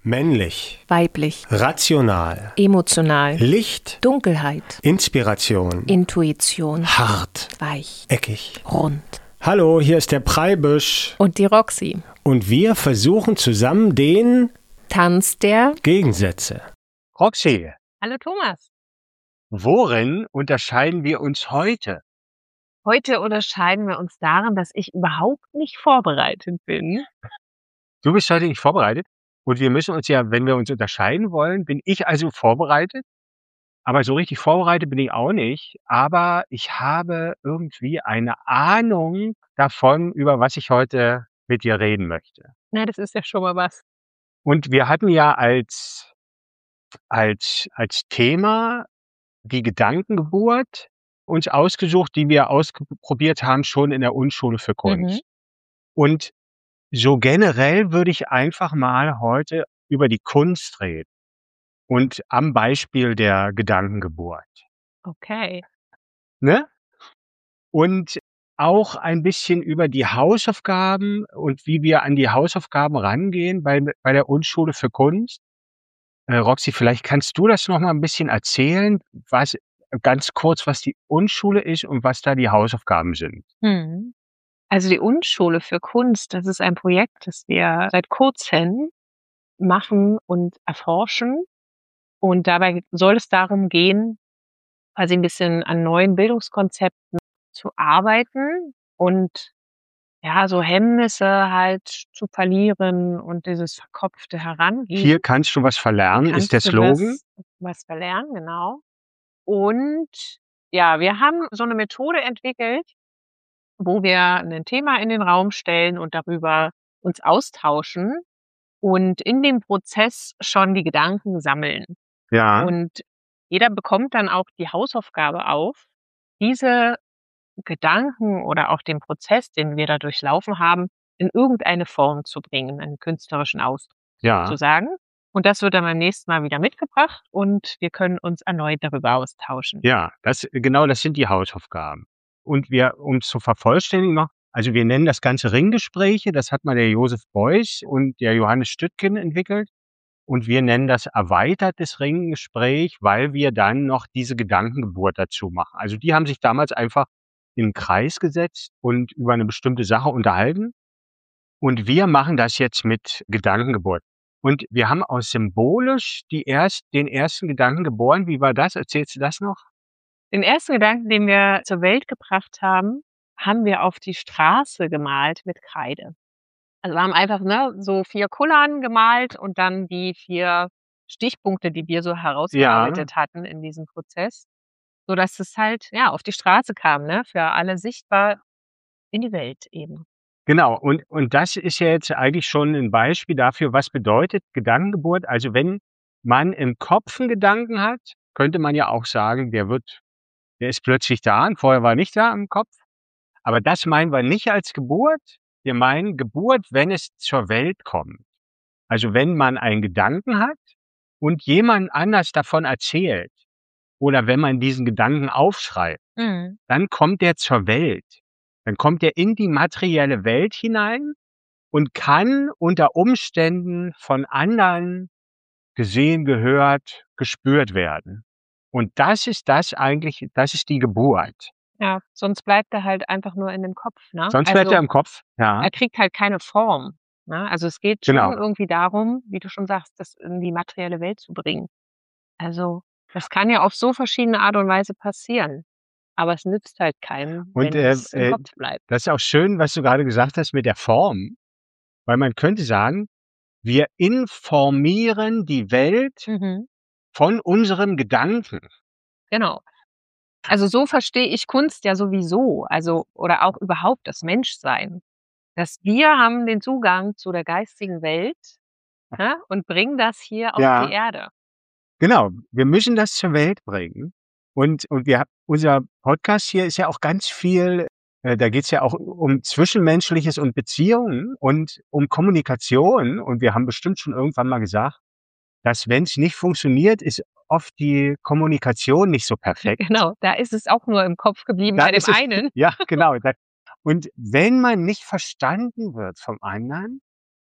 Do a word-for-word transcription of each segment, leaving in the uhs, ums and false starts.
Männlich, weiblich, rational, emotional, Licht, Dunkelheit, Inspiration, Intuition, hart, weich, eckig. rund. Hallo, hier ist der Preibisch Und die Roxy. und wir versuchen zusammen den Tanz der Gegensätze. Roxy, Hallo Thomas. worin unterscheiden wir uns heute? Heute unterscheiden wir uns darin, dass ich überhaupt nicht vorbereitet bin. Du bist heute nicht vorbereitet und wir müssen uns ja, wenn wir uns unterscheiden wollen, bin ich also vorbereitet, aber so richtig vorbereitet bin ich auch nicht, aber ich habe irgendwie eine Ahnung davon, über was ich heute mit dir reden möchte. Na, das ist ja schon mal was. Und wir hatten ja als, als, als Thema die Gedankengeburt uns ausgesucht, die wir ausprobiert haben schon in der Unschule für Kunst. Mhm. Und so generell würde ich einfach mal heute über die Kunst reden und am Beispiel der Gedankengeburt, Okay. ne? Und auch ein bisschen über die Hausaufgaben und wie wir an die Hausaufgaben rangehen bei, bei der Unschule für Kunst. Äh, Roxy, vielleicht kannst du das noch mal ein bisschen erzählen, was ganz kurz, was die Unschule ist und was da die Hausaufgaben sind. Mhm. Also die Unschule für Kunst, das ist ein Projekt, das wir seit kurzem machen und erforschen. Und dabei soll es darum gehen, quasi ein bisschen an neuen Bildungskonzepten zu arbeiten und ja, so Hemmnisse halt zu verlieren und dieses verkopfte Herangehen. Hier kannst du was verlernen, ist der Kannst du Slogan. was, was verlernen, genau. Und ja, wir haben so eine Methode entwickelt, wo wir ein Thema in den Raum stellen und darüber uns austauschen und in dem Prozess schon die Gedanken sammeln. Ja, Und jeder bekommt dann auch die Hausaufgabe auf, diese Gedanken oder auch den Prozess, den wir da durchlaufen haben, in irgendeine Form zu bringen, einen künstlerischen Ausdruck ja. zu sagen. Und das wird dann beim nächsten Mal wieder mitgebracht und wir können uns erneut darüber austauschen. Ja, das, genau, das sind die Hausaufgaben. Und wir, um es zu vervollständigen noch, also wir nennen das Ganze Ringgespräche, das hat mal der Josef Beuys und der Johannes Stüttgen entwickelt. Und wir nennen das erweitertes Ringgespräch, weil wir dann noch diese Gedankengeburt dazu machen. Also die haben sich damals einfach in den Kreis gesetzt und über eine bestimmte Sache unterhalten. Und wir machen das jetzt mit Gedankengeburt. Und wir haben aus symbolisch die erst, den ersten Gedanken geboren. Wie war das? Erzählst du das noch? Den ersten Gedanken, den wir zur Welt gebracht haben, haben wir auf die Straße gemalt mit Kreide. Also wir haben einfach ne, so vier Kullern gemalt und dann die vier Stichpunkte, die wir so herausgearbeitet hatten in diesem Prozess, sodass es halt ja auf die Straße kam, ne, für alle sichtbar in die Welt eben. Genau. Und, und das ist ja jetzt eigentlich schon ein Beispiel dafür, was bedeutet Gedankengeburt. Also wenn man im Kopf einen Gedanken hat, könnte man ja auch sagen, der wird, der ist plötzlich da und vorher war er nicht da im Kopf. Aber das meinen wir nicht als Geburt. Wir meinen Geburt, wenn es zur Welt kommt. Also wenn man einen Gedanken hat und jemand anders davon erzählt oder wenn man diesen Gedanken aufschreibt, Mhm. dann kommt der zur Welt. Dann kommt er in die materielle Welt hinein und kann unter Umständen von anderen gesehen, gehört, gespürt werden. Und das ist das eigentlich, das ist die Geburt. Ja, sonst bleibt er halt einfach nur in dem Kopf. Ne? Sonst also, bleibt er im Kopf. Ja, er kriegt halt keine Form. Ne? Also es geht Genau. schon irgendwie darum, wie du schon sagst, das in die materielle Welt zu bringen. Also das kann ja auf so verschiedene Art und Weise passieren. Aber es nützt halt keinem, Und wenn äh, es im äh, Kopf bleibt. das ist auch schön, was du gerade gesagt hast mit der Form. Weil man könnte sagen, wir informieren die Welt Mhm. von unserem Gedanken. Genau. Also so verstehe ich Kunst ja sowieso, also oder auch überhaupt das Menschsein. Dass wir haben den Zugang zu der geistigen Welt, ne, und bringen das hier auf Ja. die Erde. Genau, wir müssen das zur Welt bringen. Und, und wir, unser Podcast hier ist ja auch ganz viel, äh, da geht es ja auch um Zwischenmenschliches und Beziehungen und um Kommunikation. Und wir haben bestimmt schon irgendwann mal gesagt, dass wenn es nicht funktioniert, ist oft die Kommunikation nicht so perfekt. Genau, da ist es auch nur im Kopf geblieben Da bei dem ist es- einen. Ja, genau. Da- Und wenn man nicht verstanden wird vom anderen,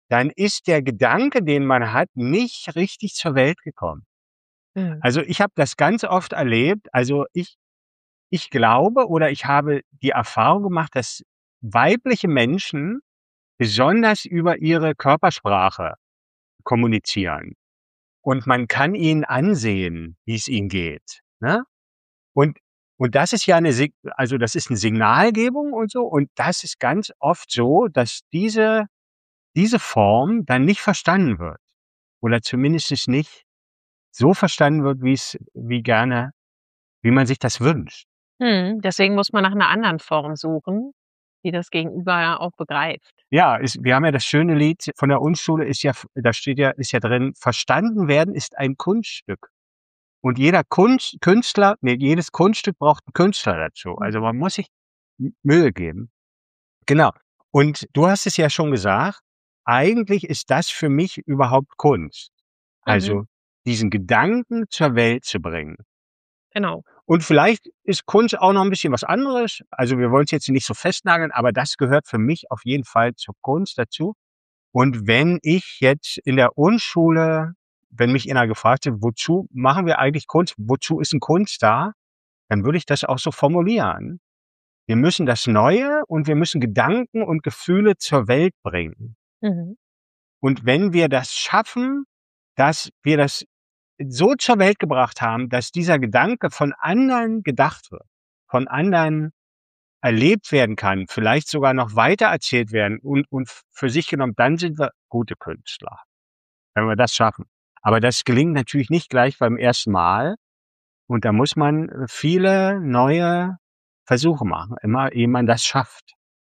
dann ist der Gedanke, den man hat, nicht richtig zur Welt gekommen. Mhm. Also, ich habe das ganz oft erlebt. Also, ich ich glaube oder ich habe die Erfahrung gemacht, dass weibliche Menschen besonders über ihre Körpersprache kommunizieren. Und man kann ihnen ansehen, wie's ihnen geht, ne? Und und das ist ja 'ne Sig also, das ist 'ne Signalgebung und so. Und das ist ganz oft so, dass diese diese Form dann nicht verstanden wird oder zumindest nicht so verstanden wird, wie's wie gerne wie man sich das wünscht. Mhm, deswegen muss man nach 'ner anderen Form suchen, die das Gegenüber auch begreift. Ja, ist wir haben ja das schöne Lied von der Unschule ist ja f da steht ja ist ja drin: „Verstanden werden ist ein Kunststück.“ Und jeder Kunst Künstler ne, jedes Kunststück braucht 'n Künstler dazu. Also, man muss sich M Mühe geben. Genau. Und du hast es ja schon gesagt, eigentlich ist das für mich überhaupt Kunst. Mhm. Also, diesen Gedanken zur Welt zu bringen. Genau. Und vielleicht ist Kunst auch noch 'n bisschen was anderes. Also, wir wollen's jetzt nicht so festnageln, aber das gehört für mich auf jeden Fall zur Kunst dazu. Und wenn ich jetzt in der Unschule wenn mich einer gefragt hätte: „Wozu machen wir eigentlich Kunst? Wozu ist 'n Kunst da?“ Dann würde ich das auch so formulieren. Wir müssen das Neue und wir müssen Gedanken und Gefühle zur Welt bringen. Mhm. Und wenn wir das schaffen, dass wir das so zur Welt gebracht haben, dass dieser Gedanke von anderen gedacht wird, von anderen erlebt werden kann, vielleicht sogar noch weitererzählt werden und und f für sich genommen, dann sind wir gute Künstler, wenn wir das schaffen. Aber das gelingt natürlich nicht gleich beim ersten Mal. Und da muss man, äh, viele neue Versuche machen, immer ehe man das schafft.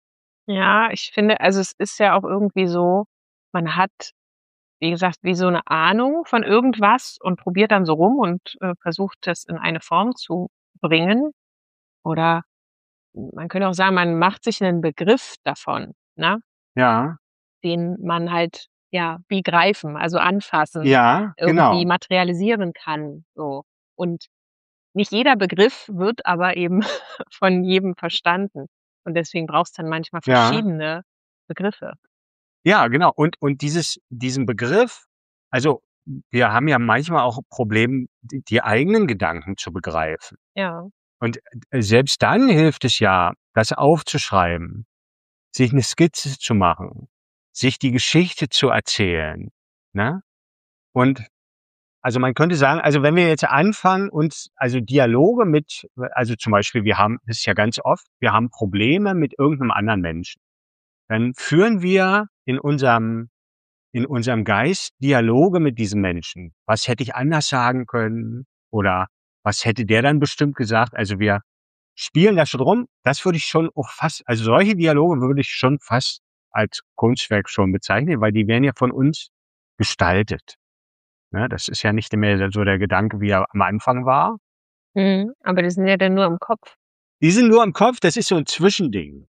Ja, ich finde also, es ist ja auch irgendwie so, man hat, wie gesagt, wie so 'ne Ahnung von irgendwas und probiert dann so rum und, äh, versucht, das in eine Form zu bringen. Oder man könnte auch sagen, man macht sich 'nen Begriff davon, ne? Ja. Den man halt, ja, wie greifen, also anfassen, Ja, irgendwie genau. materialisieren kann, so. Und nicht jeder Begriff wird aber eben von jedem verstanden. Und deswegen braucht's dann manchmal Ja. verschiedene Begriffe. Ja, genau. Und und dieses diesen Begriff also, wir haben ja manchmal auch Problem, d die eigenen Gedanken zu begreifen. Ja. Und, äh, selbst dann hilft es ja, das aufzuschreiben, sich 'ne Skizze zu machen, sich die Geschichte zu erzählen, ne? Und also, man könnte sagen also, wenn wir jetzt anfangen, uns also, Dialoge mit also, zum Beispiel, wir haben das ist ja ganz oft, wir haben Probleme mit irgend 'nem anderen Menschen. Dann führen wir in unserem in unserem Geist Dialoge mit diesem Menschen. „Was hätte ich anders sagen können?“ Oder „Was hätte der dann bestimmt gesagt?“ Also, wir spielen da schon rum. Das würde ich schon auch fast also, solche Dialoge würde ich schon fast als Kunstwerk schon bezeichnen, weil die werden ja von uns gestaltet, ne? Das ist ja nicht mehr so der Gedanke, wie er am Anfang war. Mhm, aber die sind ja dann nur im Kopf. Die sind nur im Kopf, das ist so 'n Zwischending.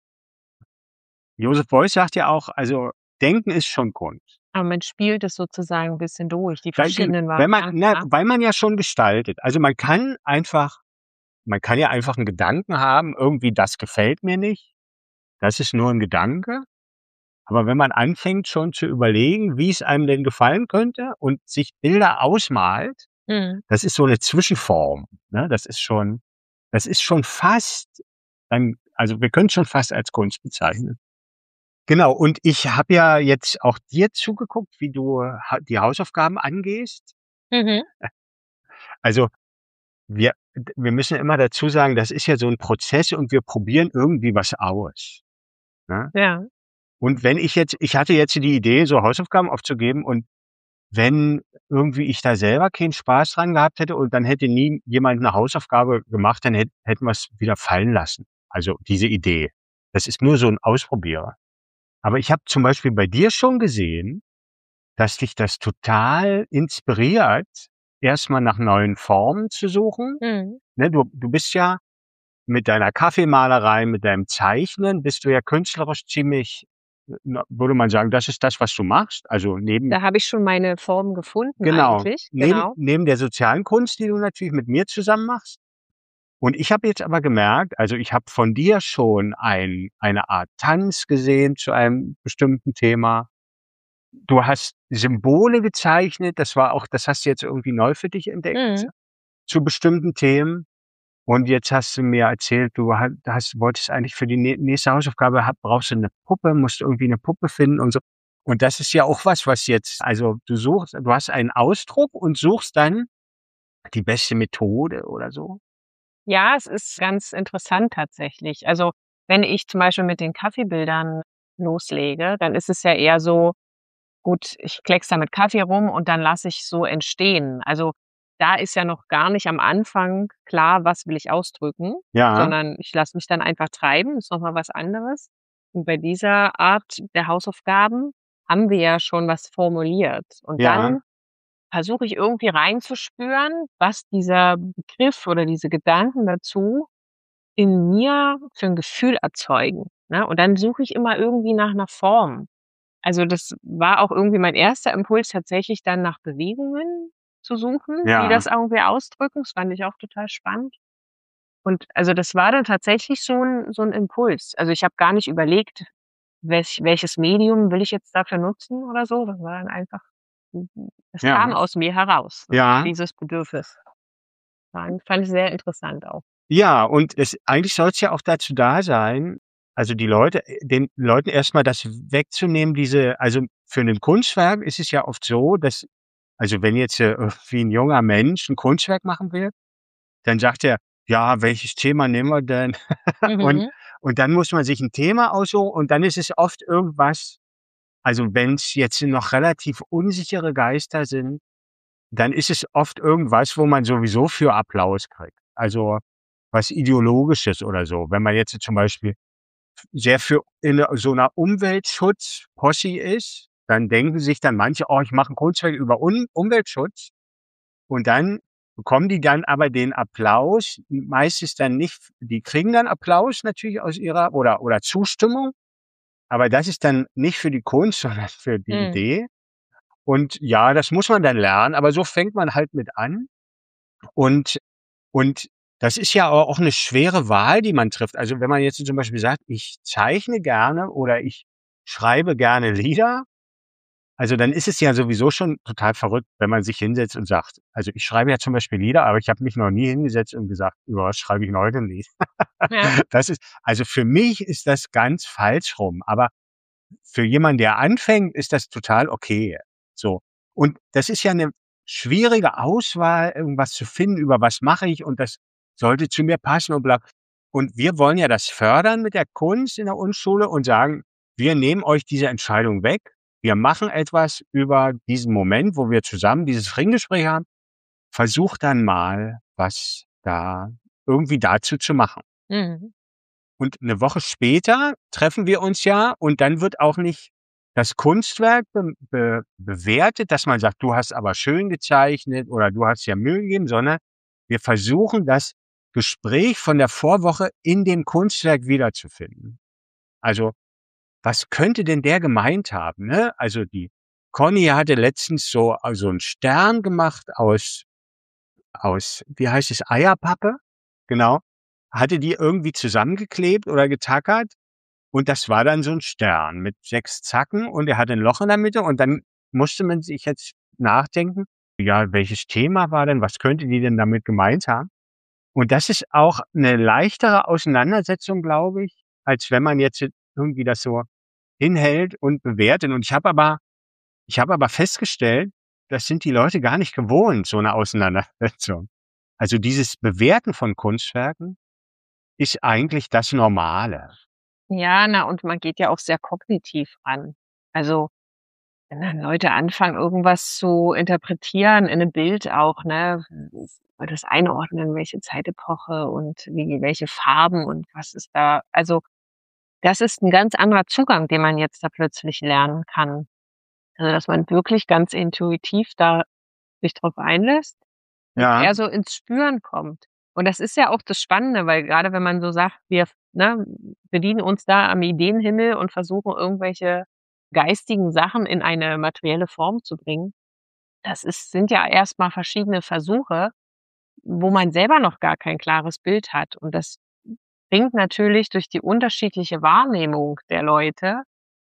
Joseph Beuys sagt ja auch, also, Denken ist schon Kunst. Aber man spielt es sozusagen 'n bisschen durch, die Weil gen verschiedenen wenn man Varianten, ne, ne? weil man ja schon gestaltet. Also, man kann einfach man kann ja einfach 'n Gedanken haben, irgendwie: „Das gefällt mir nicht.“ Das ist nur 'n Gedanke. Aber wenn man anfängt, schon zu überlegen, wie's einem denn gefallen könnte und sich Bilder ausmalt, Mhm. das ist so 'ne Zwischenform, ne? Das ist schon das ist schon fast ein also, wir können's schon fast als Kunst bezeichnen. Genau, und ich habe ja jetzt auch dir zugeguckt, wie du ha die Hausaufgaben angehst. Mhm. Also, wir d wir müssen immer dazu sagen, das ist ja so 'n Prozess und wir probieren irgendwie was aus, ne? Ja. Und wenn ich jetzt ich hatte jetzt die Idee, so Hausaufgaben aufzugeben und wenn irgendwie ich da selber keinen Spaß dran gehabt hätte und dann hätte nie jemand 'ne Hausaufgabe gemacht, dann hätt hätten wir's wieder fallen lassen. Also, diese Idee. Das ist nur so 'n Ausprobierer. Aber ich habe zum Beispiel bei dir schon gesehen, dass dich das total inspiriert, erst mal nach neuen Formen zu suchen, Mhm. ne? Du du bist ja mit deiner Kaffeemalerei, mit deinem Zeichnen bist du ja künstlerisch ziemlich na würde man sagen, das ist das, was du machst? Also, neben Da habe ich schon meine Form gefunden Genau. eigentlich, Neben genau. neben der sozialen Kunst, die du natürlich mit mir zusammen machst. Und ich habe jetzt aber gemerkt also, ich habe von dir schon ein eine Art Tanz gesehen zu einem bestimmten Thema. du hast Symbole gezeichnet, das war auch das hast du jetzt irgendwie neu für dich entdeckt Mhm. zu bestimmten Themen. Und jetzt hast du mir erzählt, du ha hast wolltest eigentlich für die nä nächste Hausaufgabe ha brauchst du 'ne Puppe, musst irgendwie 'ne Puppe finden und so. Und das ist ja auch was, was jetzt also, du suchst du hast einen Ausdruck und suchst dann die beste Methode oder so? Ja, es ist ganz interessant tatsächlich. Also, wenn ich zum Beispiel mit den Kaffeebildern loslege, dann ist es ja eher so, gut, ich kleckse da mit Kaffee rum und dann lasse ich so entstehen. Also, da ist ja noch gar nicht am Anfang klar, was will ich ausdrücken, Ja, sondern ich lasse mich dann einfach treiben, ist noch mal was anderes. Und bei dieser Art der Hausaufgaben haben wir ja schon was formuliert. Und ja, dann versuche ich irgendwie reinzuspüren, was dieser Begriff oder diese Gedanken dazu in mir für 'n Gefühl erzeugen, ne? Und dann suche ich immer irgendwie nach 'ner Form. Also, das war auch irgendwie mein erster Impuls, tatsächlich dann nach Bewegungen zu suchen, die ja. das irgendwie ausdrücken. Das fand ich auch total spannend. Und also, das war dann tatsächlich so 'n so 'n Impuls. Also, ich habe gar nicht überlegt, welch welches Medium will ich jetzt dafür nutzen oder so. Das war dann einfach mhm, das kam Ja, aus mir heraus, so ja. dieses Bedürfnis. Fand fand ich sehr interessant auch. Ja, und es eigentlich soll's ja auch dazu da sein, also die Leute äh, den Leuten erst mal das wegzunehmen, diese also für 'nen Kunstwerk ist es ja oft so, dass also wenn jetzt, äh, irgendwie 'n junger Mensch 'n Kunstwerk machen will, dann sagt er: „Ja, welches Thema nehmen wir denn?“ Und Mhm. und dann muss man sich 'n Thema aussuchen und dann ist es oft irgendwas also wenn's jetzt noch relativ unsichere Geister sind, dann ist es oft irgendwas, wo man sowieso für Applaus kriegt. Also, was Ideologisches oder so. Wenn man jetzt zum Beispiel sehr für in so 'ner Umweltschutz-Possi ist, dann denken sich dann manche: „Oh, ich mache 'n Kunstwerk über Un Umweltschutz.“ Und dann bekommen die dann aber den Applaus meistens dann nicht f die kriegen dann Applaus natürlich aus ihrer oder oder Zustimmung, aber das ist dann nicht für die Kunst, sondern für die Mhm. Idee. Und ja, das muss man dann lernen, aber so fängt man halt mit an. Und und das ist ja a auch 'ne schwere Wahl, die man trifft. Also, wenn man jetzt zum Beispiel sagt: „Ich zeichne gerne oder ich schreibe gerne Lieder“, also dann ist es ja sowieso schon total verrückt, wenn man sich hinsetzt und sagt also, ich schreibe ja zum Beispiel Lieder, aber ich habe mich noch nie hingesetzt und gesagt: „Über was schreibe ich 'n heute 'n Lied?“ Ja. Das ist also für mich ist das ganz falsch rum, aber für jemanden, der anfängt, ist das total okay, so. Und das ist ja 'ne schwierige Auswahl, irgendwas zu finden, über was mache ich und das sollte zu mir passen und bla. Und wir wollen ja das fördern mit der Kunst in der Kunstschule und sagen: „Wir nehmen euch diese Entscheidung weg. Wir machen etwas über diesen Moment, wo wir zusammen dieses Ringgespräch haben. Versucht dann mal, was da irgendwie dazu zu machen.“ Mhm. Und 'ne Woche später treffen wir uns ja und dann wird auch nicht das Kunstwerk be be bewertet, dass man sagt: „Du hast aber schön gezeichnet“ oder „Du hast ja Mühe gegeben“, sondern wir versuchen, das Gespräch von der Vorwoche in dem Kunstwerk wiederzufinden. Also, was könnte denn der gemeint haben, ne? Also, die Conny hatte letztens so a so 'n Stern gemacht aus aus, wie heißt es, Eierpappe, genau. Hatte die irgendwie zusammengeklebt oder getackert und das war dann so 'n Stern mit sechs Zacken und er hatte 'n Loch in der Mitte und dann musste man sich jetzt nachdenken: „Ja, welches Thema war denn was könnte die denn damit gemeint haben?“ Und das ist auch 'ne leichtere Auseinandersetzung, glaube ich, als wenn man jetzt irgendwie das so hinhält und bewertet. Und ich habe aber ich habe aber festgestellt, das sind die Leute gar nicht gewohnt, so 'ne Auseinandersetzung. Also, dieses Bewerten von Kunstwerken ist eigentlich das Normale. Ja, na, und man geht ja auch sehr kognitiv ran. Also, wenn dann Leute anfangen, irgendwas zu interpretieren in 'nem Bild auch, ne, das einordnen, welche Zeitepoche und wie welche Farben und was ist da also, das ist 'n ganz anderer Zugang, den man jetzt da plötzlich lernen kann. Also, dass man wirklich ganz intuitiv da sich drauf einlässt und Ja. eher so ins Spüren kommt. Und das ist ja auch das Spannende, weil grade wenn man so sagt, wir f ne, bedienen uns da am Ideenhimmel und versuchen, irgendwelche geistigen Sachen in eine materielle Form zu bringen. Das ist sind ja erst mal verschiedene Versuche, wo man selber noch gar kein klares Bild hat. Und das bringt natürlich durch die unterschiedliche Wahrnehmung der Leute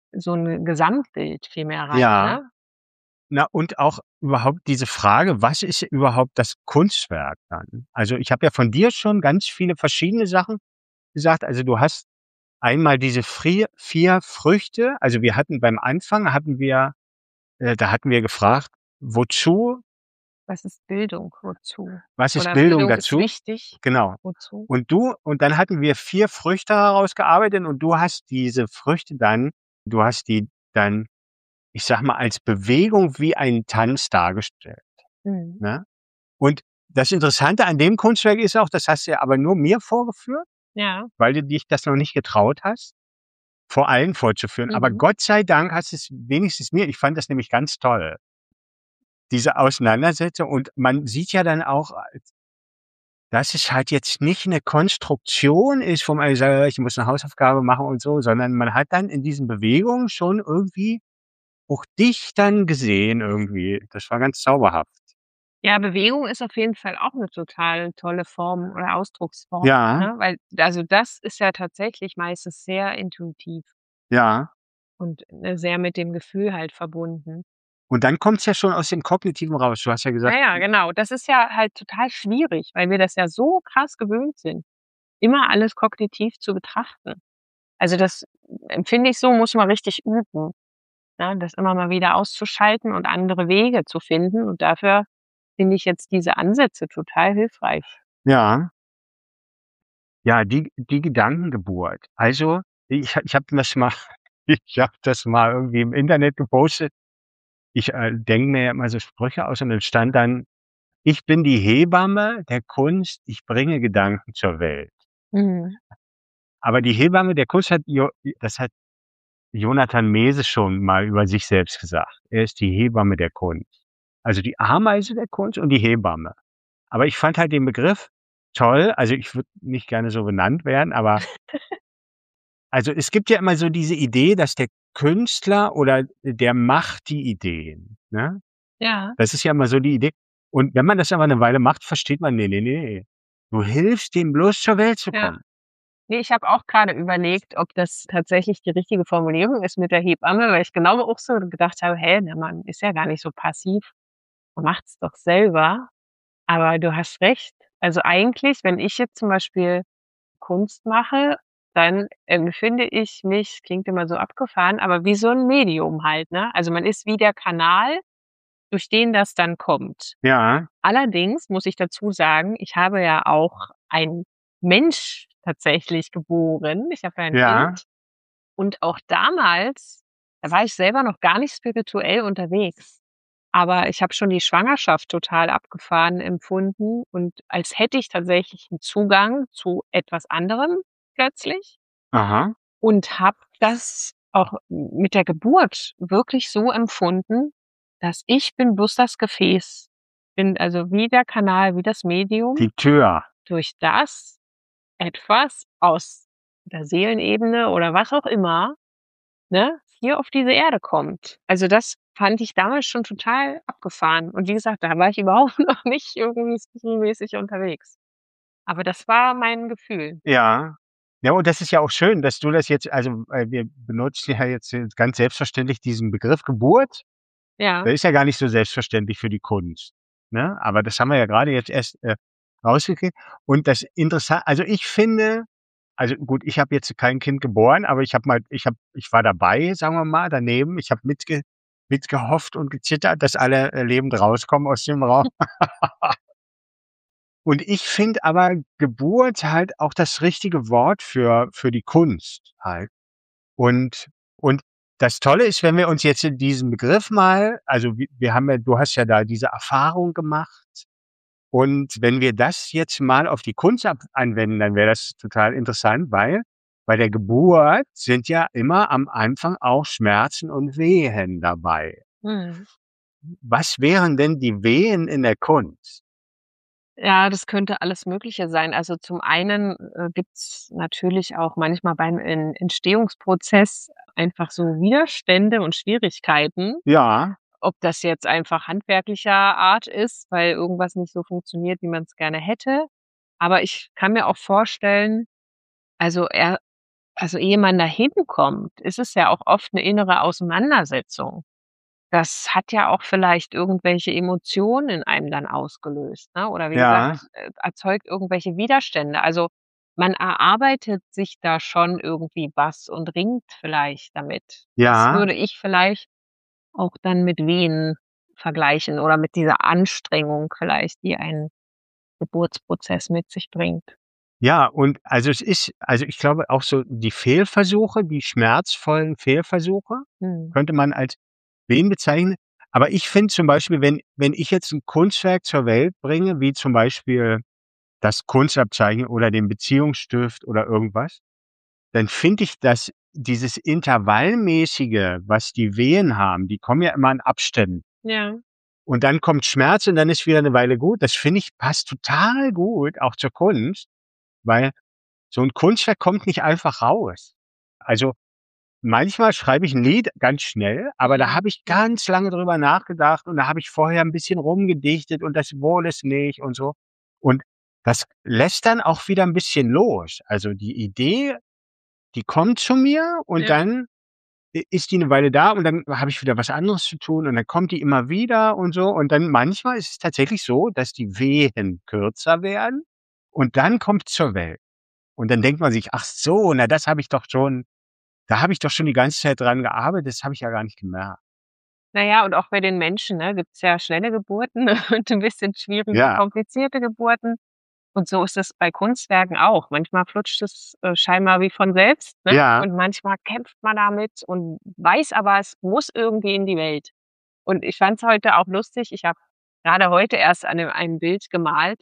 so 'n Gesamtbild viel mehr rein, Ja. ne? Na, und auch überhaupt diese Frage, was ist überhaupt das Kunstwerk dann? Also, ich habe ja von dir schon ganz viele verschiedene Sachen gesagt. Also, du hast einmal diese frier vier Früchte. Also, wir hatten beim Anfang hatten wir äh, da hatten wir gefragt: „Wozu Was ist Bildung? Wozu? was ist Oder Bildung Bildung ist dazu?“ wichtig. Genau. Wozu? Und du und dann hatten wir vier Früchte herausgearbeitet und du hast diese Früchte dann du hast die dann, ich sage mal, als Bewegung wie ein Tanz dargestellt, Mhm. ne? Und das Interessante an dem Kunstwerk ist auch, das hast du ja aber nur mir vorgeführt, Ja. weil du dich das noch nicht getraut hast, vor allen vorzuführen. Aber Mhm. Gott sei Dank hast du's wenigstens mir ich fand das nämlich ganz toll. Diese Auseinandersetzung und man sieht ja dann auch, als dass es halt jetzt nicht 'ne Konstruktion ist, wo man sagt: „Ich muss 'ne Hausaufgabe machen und so“, sondern man hat dann in diesen Bewegungen schon irgendwie auch dich dann gesehen irgendwie. Das war ganz zauberhaft. Ja, Bewegung ist auf jeden Fall auch 'ne total tolle Form oder Ausdrucksform, Ja, ne? Weil also, das ist ja tatsächlich meistens sehr intuitiv ja. und, äh, sehr mit dem Gefühl halt verbunden. Und dann kommt's ja schon aus dem Kognitiven raus. Du hast ja Ja, gesagt ja, genau. Das ist ja halt total schwierig, weil wir das ja so krass gewöhnt sind, immer alles kognitiv zu betrachten. Also, das empfinde ich so, muss man richtig üben, ne, das immer mal wieder auszuschalten und andere Wege zu finden. Und dafür finde ich jetzt diese Ansätze total hilfreich. Ja. Ja, die die Gedankengeburt. Also, ich ha ich habe das mal ich habe das mal irgendwie im Internet gepostet. Ich, äh, denke mir ja immer so Sprüche aus und dann stand dann: „Ich bin die Hebamme der Kunst, ich bringe Gedanken zur Welt.“ Mhm. Aber die Hebamme der Kunst hat Jo das hat Jonathan Mese schon mal über sich selbst gesagt. Er ist die Hebamme der Kunst. Also, die Ameise der Kunst und die Hebamme. Aber ich fand halt den Begriff toll. Also, ich würde nicht gerne so benannt werden, aber also, es gibt ja immer so diese Idee, dass der Künstler oder der macht die Ideen, ne? Ja. Das ist ja immer so die Idee. Und wenn man das aber 'ne Weile macht, versteht man: „Ne, ne, ne. Du hilfst dem bloß zur Welt zu Ja. kommen.“ Ne, ich habe auch grade überlegt, ob das tatsächlich die richtige Formulierung ist mit der Hebamme, weil ich genau auch so gedacht habe: „Hä, ne, man ist ja gar nicht so passiv. Man macht's doch selber.“ Aber du hast recht. Also, eigentlich, wenn ich jetzt zum Beispiel Kunst mache, dann empfinde ich mich klingt immer so abgefahren, aber wie so 'n Medium halt, ne? Also, man ist wie der Kanal, durch den das dann kommt. Ja. Allerdings muss ich dazu sagen, ich habe ja auch einen Mensch tatsächlich geboren. Ich habe ja ein Ja. Kind. Und auch damals, da war ich selber noch gar nicht spirituell unterwegs. Aber ich habe schon die Schwangerschaft total abgefahren empfunden und als hätte ich tatsächlich 'n Zugang zu etwas anderem plötzlich Aha. und habe das auch m mit der Geburt wirklich so empfunden, dass ich bin bloß das Gefäß. Bin also wie der Kanal, wie das Medium, Die Tür. durch das etwas aus der Seelenebene oder was auch immer, ne, hier auf diese Erde kommt. Also, das fand ich damals schon total abgefahren. Und wie gesagt, da war ich überhaupt noch nicht irgendwie mäßig unterwegs. Aber das war mein Gefühl. Ja. Ja, und das ist ja auch schön, dass du das jetzt also, äh, wir benutzen ja jetzt ganz selbstverständlich diesen Begriff Geburt. Ja. Der ist ja gar nicht so selbstverständlich für die Kunst, ne? Aber das haben wir ja grade jetzt erst, äh, rausgekriegt. Und das Interessa also, ich finde also, gut, ich habe jetzt kein Kind geboren, aber ich habe mal ich habe ich war dabei, sagen wir mal, daneben. Ich habe mitge mitgehofft und gezittert, dass alle, äh, lebend rauskommen aus dem Raum. Und ich finde aber Geburt halt auch das richtige Wort für für die Kunst halt. Und und das Tolle ist, wenn wir uns jetzt in diesen Begriff mal also, wi wir haben ja du hast ja da diese Erfahrung gemacht. Und wenn wir das jetzt mal auf die Kunst ab anwenden, dann wäre das total interessant, weil bei der Geburt sind ja immer am Anfang auch Schmerzen und Wehen dabei. Mhm. Was wären denn die Wehen in der Kunst? Ja, das könnte alles Mögliche sein. Also, zum einen, äh, gibt's natürlich auch manchmal beim En Entstehungsprozess einfach so Widerstände und Schwierigkeiten. Ja. Ob das jetzt einfach handwerklicher Art ist, weil irgendwas nicht so funktioniert, wie man's gerne hätte. Aber ich kann mir auch vorstellen also, er also ehe man da hinkommt, ist es ja auch oft 'ne innere Auseinandersetzung. Das hat ja auch vielleicht irgendwelche Emotionen in einem dann ausgelöst, ne? Oder wie Ja. gesagt, äh, erzeugt irgendwelche Widerstände. Also, man erarbeitet sich da schon irgendwie was und ringt vielleicht damit. Das Ja. würde ich vielleicht auch dann mit Wehen vergleichen oder mit dieser Anstrengung vielleicht, die ein Geburtsprozess mit sich bringt. Ja, und also es ist also ich glaube auch so die Fehlversuche, die schmerzvollen Fehlversuche Mhm. könnte man als Wehen bezeichnen. Aber ich finde zum Beispiel, wenn wenn ich jetzt 'n Kunstwerk zur Welt bringe, wie zum Beispiel das Kunstabzeichen oder den Beziehungsstift oder irgendwas, dann finde ich, dass dieses Intervallmäßige, was die Wehen haben, die kommen ja immer in Abständen. Ja. Und dann kommt Schmerz und dann ist wieder 'ne Weile gut. Das finde ich, passt total gut auch zur Kunst, weil so 'n Kunstwerk kommt nicht einfach raus. Also, manchmal schreibe ich 'n Lied ganz schnell, aber da Mhm. habe ich ganz lange drüber nachgedacht und da habe ich vorher 'n bisschen rumgedichtet und das wurde es nicht und so. Und das lässt dann auch wieder 'n bisschen los. Also, die Idee, die kommt zu mir und Ja. dann i ist die 'ne Weile da und dann habe ich wieder was anderes zu tun und dann kommt die immer wieder und so. Und dann manchmal ist es tatsächlich so, dass die Wehen kürzer werden und dann kommt's zur Welt. Und dann denkt man sich: „Ach so, na, das habe ich doch schon da habe ich doch schon die ganze Zeit dran gearbeitet, das habe ich ja gar nicht gemerkt.“ Na ja, und auch bei den Menschen, ne, gibt's ja schnelle Geburten und 'n bisschen schwierige, Ja. komplizierte Geburten. Und so ist es bei Kunstwerken auch. Manchmal flutscht es, äh, scheinbar wie von selbst, ne? Ja. Und manchmal kämpft man damit und weiß aber, es muss irgendwie in die Welt. Und ich fand's heute auch lustig, ich habe grade heute erst an 'nem einem Bild gemalt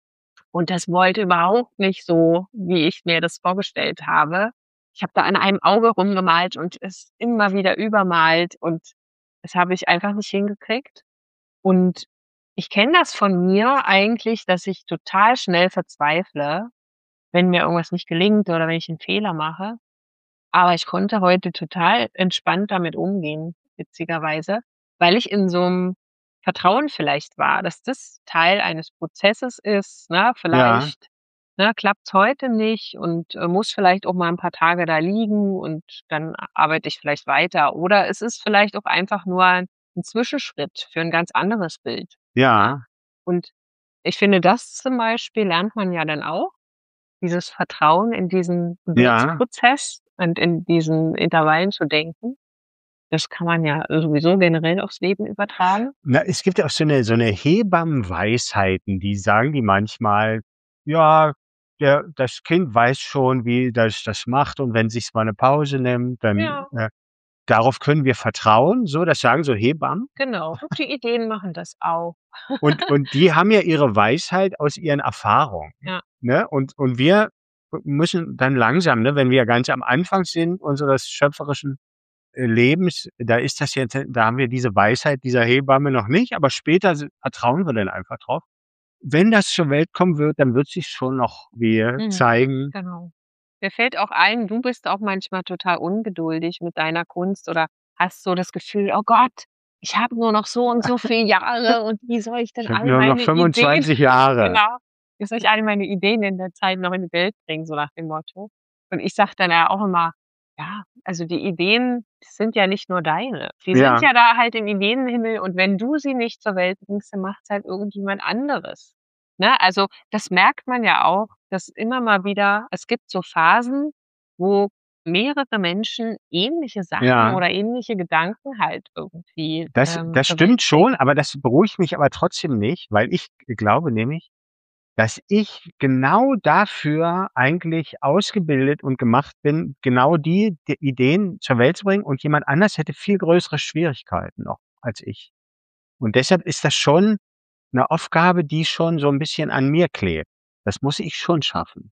und das wollte überhaupt nicht so, wie ich mir das vorgestellt habe. Ich habe da an einem Auge rumgemalt und es immer wieder übermalt und das habe ich einfach nicht hingekriegt. Und ich kenne das von mir eigentlich, dass ich total schnell verzweifle, wenn mir irgendwas nicht gelingt oder wenn ich 'n Fehler mache. Aber ich konnte heute total entspannt damit umgehen, witzigerweise, weil ich in so 'nem Vertrauen vielleicht war, dass das Teil eines Prozesses ist, ne? Ja. Vielleicht, ne, klappt's heute nicht und, äh, muss vielleicht auch mal 'n paar Tage da liegen und dann a arbeite ich vielleicht weiter. Oder es ist vielleicht auch einfach nur 'n Zwischenschritt für 'n ganz anderes Bild, ne? Ja. Und ich finde, das zum Beispiel lernt man ja dann auch, dieses Vertrauen in diesen Ja. Geburtsprozess und in diesen Intervallen zu denken. Das kann man ja sowieso generell aufs Leben übertragen. Na, es gibt ja auch so 'ne so 'ne Hebammenweisheiten, die sagen die manchmal: „Ja, der das Kind weiß schon, wie das das macht und wenn sich's mal 'ne Pause nimmt, dann, Ja. äh darauf können wir vertrauen.“ So, das sagen so Hebammen. Genau, und die Ideen machen das auch. Und und die haben ja ihre Weisheit aus ihren Erfahrungen, Ja. ne? Und und wir m müssen dann langsam, ne, wenn wir ganz am Anfang sind unseres schöpferischen, äh, Lebens, da ist das jetzt da haben wir diese Weisheit dieser Hebamme noch nicht, aber später s vertrauen wir dann einfach drauf. Wenn das zur Welt kommen wird, dann wird sich's schon noch wie Mhm, zeigen. genau. Mir fällt auch ein, du bist auch manchmal total ungeduldig mit deiner Kunst oder hast so das Gefühl: „Oh Gott, ich habe nur noch so und so viel Jahre und wie soll ich denn Ich habe all nur noch meine Ideen fünfundzwanzig Jahre. genau, wie soll ich all meine Ideen in der Zeit noch in die Welt bringen“, so nach dem Motto. Und ich sage dann ja auch immer: „Ja, also die Ideen sind ja nicht nur deine. Die sind Ja. ja da halt im Ideenhimmel und wenn du sie nicht zur Welt bringst, dann macht's halt irgendjemand anderes.“ Ne, also das merkt man ja auch, dass immer mal wieder es gibt so Phasen, wo mehrere Menschen ähnliche Sachen Ja. oder ähnliche Gedanken halt irgendwie, Das ähm, das zur Welt stimmt schon, bringen. aber das beruhigt mich aber trotzdem nicht, weil ich glaube nämlich, dass ich genau dafür eigentlich ausgebildet und gemacht bin, genau die d Ideen zur Welt zu bringen und jemand anders hätte viel größere Schwierigkeiten noch als ich. Und deshalb ist das schon 'ne Aufgabe, die schon so 'n bisschen an mir klebt. Das muss ich schon schaffen.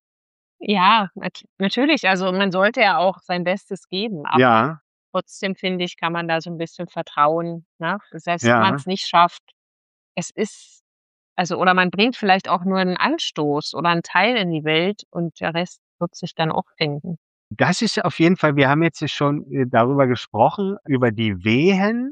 Ja, nat natürlich. Also, man sollte ja auch sein Bestes geben, aber Ja. trotzdem finde ich, kann man da so 'n bisschen vertrauen, ne? Selbst wenn Ja. man's nicht schafft. Es ist also, oder man bringt vielleicht auch nur 'n Anstoß oder 'n Teil in die Welt und der Rest wird sich dann auch finden. Das ist auf jeden Fall wir haben jetzt ja schon, äh, darüber gesprochen, über die Wehen.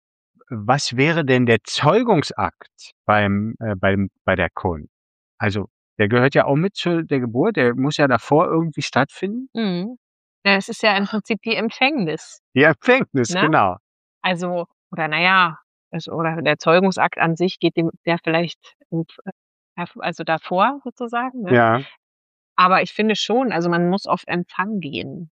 Was wäre denn der Zeugungsakt beim äh, beim bei der Kunst? Also, der gehört ja auch mit zu der Geburt, der muss ja davor irgendwie stattfinden. Mhm. Ja, es ist ja im Prinzip die Empfängnis, Die Empfängnis, ne? genau. Also oder na ja, es oder der Zeugungsakt an sich geht dem der vielleicht uf äh, also davor sozusagen, ne? Ja. Aber ich finde schon, also man muss auf Empfang gehen,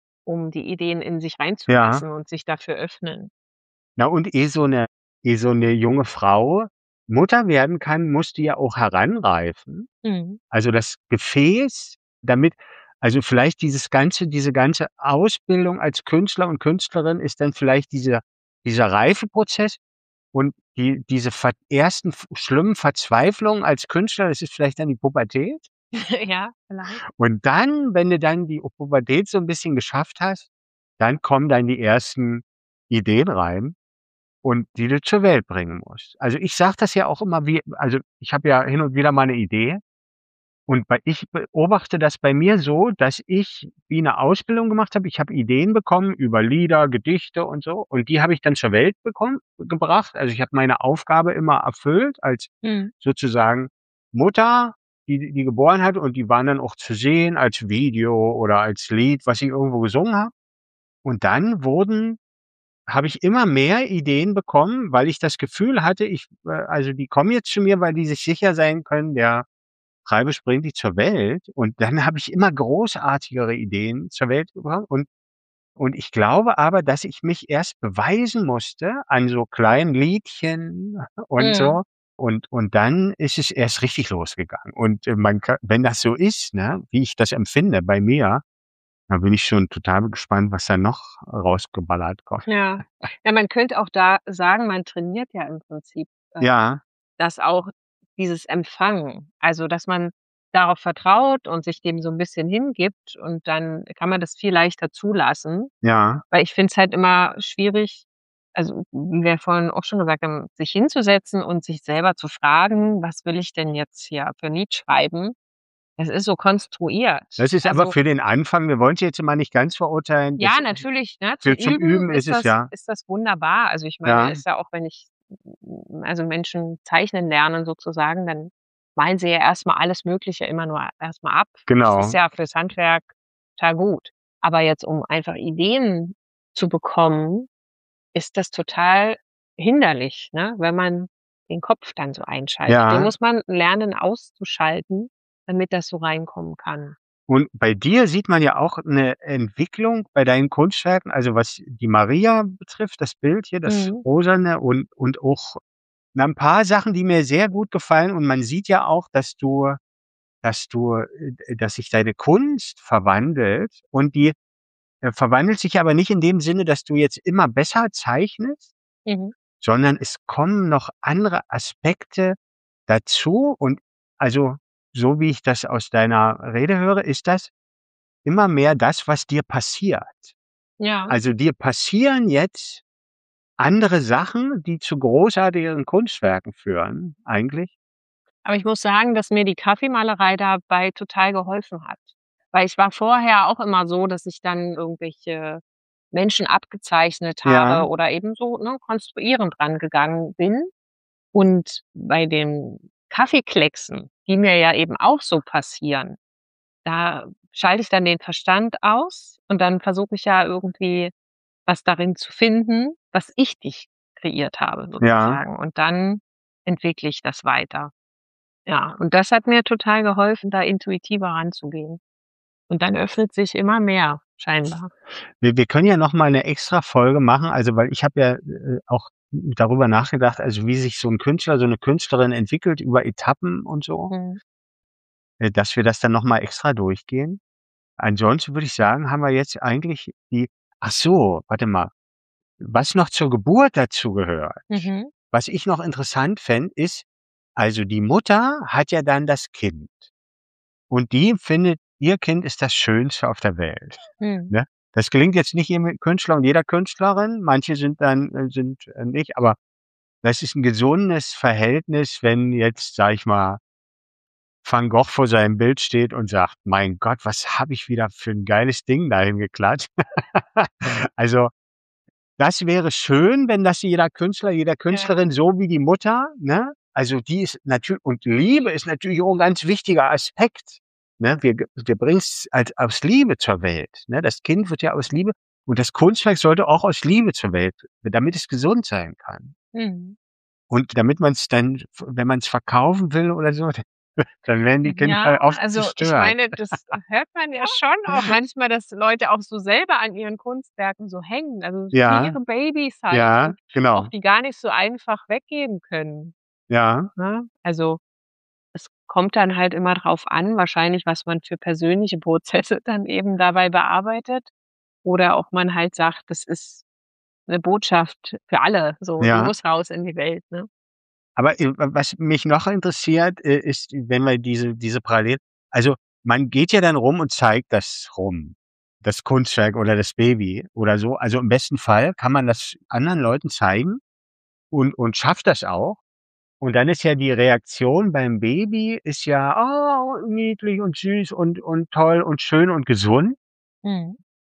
um die Ideen in sich Ja. reinzulassen und sich dafür öffnen. Na, und ehe so 'ne ehe so 'ne junge Frau Mutter werden kann, muss die ja auch heranreifen. Mhm. Also, das Gefäß, damit also, vielleicht dieses ganze diese ganze Ausbildung als Künstler und Künstlerin ist dann vielleicht dieser dieser Reifeprozess und die diese ver ersten f schlimmen Verzweiflungen als Künstler, das ist vielleicht dann die Pubertät. Ja, vielleicht. Und dann, wenn du dann die Pubertät so 'n bisschen geschafft hast, dann kommen dann die ersten Ideen rein und die du zur Welt bringen musst. Also, ich sage das ja auch immer wie also, ich habe ja hin und wieder mal 'ne Idee und bei ich beobachte das bei mir so, dass ich wie 'ne Ausbildung gemacht habe. Ich habe Ideen bekommen über Lieder, Gedichte und so und die habe ich dann zur Welt bekommen gebracht. Also, ich habe meine Aufgabe immer erfüllt als Mhm. sozusagen Mutter, die die geboren hat und die waren dann auch zu sehen als Video oder als Lied, was ich irgendwo gesungen habe. Und dann wurden habe ich immer mehr Ideen bekommen, weil ich das Gefühl hatte, ich äh, also, die kommen jetzt zu mir, weil die sich sicher sein können, der Preibisch bringt die zur Welt. Und dann habe ich immer großartigere Ideen zur Welt gebracht und und ich glaube aber, dass ich mich erst beweisen musste an so kleinen Liedchen und Mhm. so. Und und dann ist es erst richtig losgegangen. Und, äh, man ka wenn das so ist, ne, wie ich das empfinde bei mir, dann bin ich schon total gespannt, was da noch rausgeballert kommt. Ja. Ja, man könnte auch da sagen, man trainiert ja im Prinzip, äh, Ja. das auch dieses Empfangen. Also, dass man darauf vertraut und sich dem so 'n bisschen hingibt und dann kann man das viel leichter zulassen. Ja. Weil ich finde es halt immer schwierig, also, wie wir vorhin auch schon gesagt haben, sich hinzusetzen und sich selber zu fragen: „Was will ich denn jetzt hier für 'n Lied schreiben?“ Das ist so konstruiert. Das ist aber Also für den Anfang wir wollen's jetzt mal nicht ganz verurteilen. Das Ja, natürlich, ne, zum für zum Üben Üben ist ist es das ja. ist das wunderbar. Also, ich meine, Ja. ist ja auch, wenn ich also, Menschen zeichnen lernen sozusagen, dann malen sie ja erst mal alles Mögliche immer nur erst mal ab. Das ist Genau. ja fürs Handwerk total gut. Aber jetzt, um einfach Ideen zu bekommen, ist das total hinderlich, ne, wenn man den Kopf dann so einschaltet. Den Ja. muss man lernen auszuschalten, damit das so reinkommen kann. Und bei dir sieht man ja auch 'ne Entwicklung bei deinen Kunstwerken, also, was die Maria betrifft, das Bild hier, das Mhm. Rosane und und auch, na, 'n paar Sachen, die mir sehr gut gefallen. Und man sieht ja auch, dass du dass du äh, dass sich deine Kunst verwandelt und die, äh, verwandelt sich aber nicht in dem Sinne, dass du jetzt immer besser zeichnest, Mhm. sondern es kommen noch andere Aspekte dazu. Und also, so wie ich das aus deiner Rede höre, ist das immer mehr das, was dir passiert. Ja. Also, dir passieren jetzt andere Sachen, die zu großartigeren Kunstwerken führen eigentlich. Aber ich muss sagen, dass mir die Kaffeemalerei dabei total geholfen hat. Weil ich war vorher auch immer so, dass ich dann irgendwelche Menschen abgezeichnet habe Ja. oder eben so, ne, konstruierend rangegangen bin. Und bei den Kaffeeklecksen, die mir ja eben auch so passieren, da schalte ich dann den Verstand aus und dann versuche ich ja irgendwie was darin zu finden, was ich nicht kreiert habe Ja. sozusagen. Und dann entwickle ich das weiter. Ja, und das hat mir total geholfen, da intuitiver ranzugehen. Und dann öffnet sich immer mehr scheinbar. Wir wir können ja noch mal 'ne Extrafolge machen, also, weil ich habe ja, äh, auch darüber nachgedacht, also, wie sich so 'n Künstler, so 'ne Künstlerin entwickelt über Etappen und so. Mhm. Äh, dass wir das dann noch mal extra durchgehen. Ansonsten würde ich sagen, haben wir jetzt eigentlich die ach so, warte mal. Was noch zur Geburt dazugehört, Mhm. was ich noch interessant fände, ist also, die Mutter hat ja dann das Kind. Und die findet, ihr Kind ist das Schönste auf der Welt, Mhm. ne? Das gelingt jetzt nicht jedem Künstler und jeder Künstlerin. Manche sind dann äh, sind, äh, nicht, aber das ist 'n gesundes Verhältnis, wenn jetzt, sage ich mal Van Gogh vor seinem Bild steht und sagt: „Mein Gott, was habe ich wieder für 'n geiles Ding da hingeklatscht.“ Also, das wäre schön, wenn das jeder Künstler, jeder Ja. Künstlerin so wie die Mutter, ne? Also, die ist natür und Liebe ist natürlich auch 'n ganz wichtiger Aspekt. Ne? Wir, wir bringen es als, aus Liebe zur Welt. Ne? Das Kind wird ja aus Liebe, und das Kunstwerk sollte auch aus Liebe zur Welt, damit es gesund sein kann. Mhm. Und damit man es dann, wenn man es verkaufen will oder so, dann werden die Kinder Ja, oft also ich zerstört. meine, das hört man ja schon auch manchmal, dass Leute auch so selber an ihren Kunstwerken so hängen, also wie Ja, ihre Babys halt ja, und auch genau. die gar nicht so einfach weggeben können, Ja, ne? Also, es kommt dann halt immer drauf an, wahrscheinlich, was man für persönliche Prozesse dann eben dabei bearbeitet oder ob man halt sagt, das ist 'ne Botschaft für alle, so, die ja. muss raus in die Welt, ne? Aber äh, was mich noch interessiert, äh, ist, wenn wir diese, diese Parallel, also man geht ja dann rum und zeigt das rum, das Kunstwerk oder das Baby oder so. Also im besten Fall kann man das anderen Leuten zeigen und, und schafft das auch. Und dann ist ja die Reaktion beim Baby ist ja, oh, niedlich und süß und, und toll und schön und gesund. Mhm.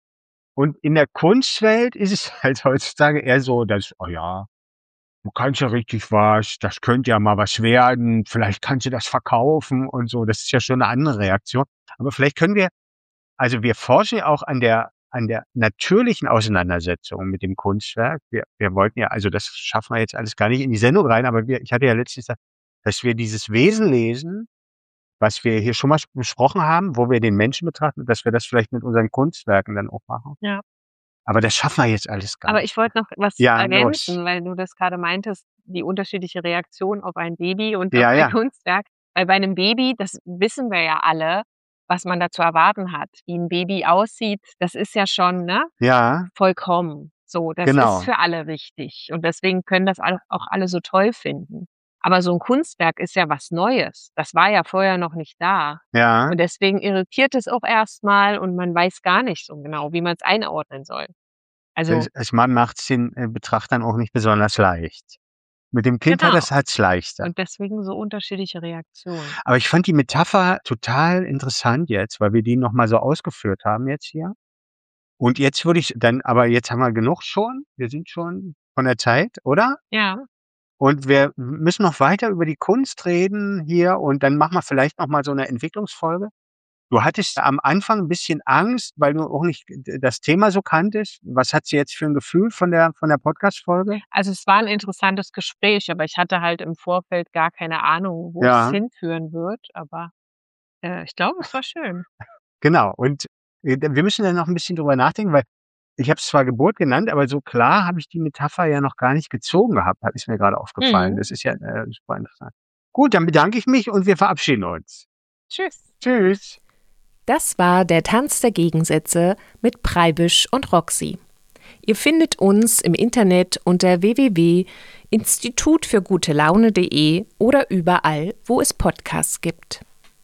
Und in der Kunstwelt ist es halt heutzutage eher so, dass, oh ja, du kannst ja richtig was, das könnte ja mal was werden, vielleicht kannst du das verkaufen und so. Das ist ja schon eine andere Reaktion. Aber vielleicht können wir, also wir forschen ja auch an der, an der natürlichen Auseinandersetzung mit dem Kunstwerk. Wir, wir wollten ja, also das schaffen wir jetzt alles gar nicht in die Sendung rein, aber wir, ich hatte ja letztens gesagt, dass wir dieses Wesen lesen, was wir hier schon mal besprochen haben, wo wir den Menschen betrachten, dass wir das vielleicht mit unseren Kunstwerken dann auch machen. Ja. Aber das schaffen wir jetzt alles gar Aber nicht. ich wollte noch was Ja, ergänzen, los. weil du das grade meintest, die unterschiedliche Reaktion auf ein Baby und auf Ja, ein ja. Kunstwerk. Weil bei 'nem Baby, das wissen wir ja alle, was man da zu erwarten hat. Wie 'n Baby aussieht, das ist ja schon, ne, Ja, vollkommen. So, das ist genau. für alle wichtig und deswegen können das all auch alle so toll finden. Aber so 'n Kunstwerk ist ja was Neues. Das war ja vorher noch nicht da. Ja. Und deswegen irritiert es auch erst mal und man weiß gar nicht so genau, wie man's einordnen soll. Also Das es ma macht's den, äh, Betrachtern auch nicht besonders leicht. Mit dem Kind hat Genau. das hat's leichter. Und deswegen so unterschiedliche Reaktionen. Aber ich fand die Metapher total interessant jetzt, weil wir die noch mal so ausgeführt haben jetzt hier. Und jetzt würde ich dann aber jetzt haben wir genug schon. Wir sind schon von der Zeit, oder? Ja. Und wir müssen noch weiter über die Kunst reden hier und dann machen wir vielleicht noch mal so 'ne Entwicklungsfolge. Du hattest am Anfang 'n bisschen Angst, weil du auch nicht d das Thema so kanntest. Was hattest du jetzt für 'n Gefühl von der von der Podcast-Folge? Also, es war 'n interessantes Gespräch, aber ich hatte halt im Vorfeld gar keine Ahnung, wo es Ja. hinführen wird, aber, äh, ich glaube, es war schön. Genau. Und, äh, wir müssen dann noch 'n bisschen drüber nachdenken, weil ich habe es zwar Geburt genannt, aber so klar habe ich die Metapher ja noch gar nicht gezogen gehabt, hat ist mir grade aufgefallen. Mhm. Das ist ja, äh, super interessant. Gut, dann bedanke ich mich und wir verabschieden uns. Tschüss. Tschüss. Das war der Tanz der Gegensätze mit Preibisch und Roxy. Ihr findet uns im Internet unter w w w punkt institut für gute laune punkt de oder überall, wo es Podcasts gibt.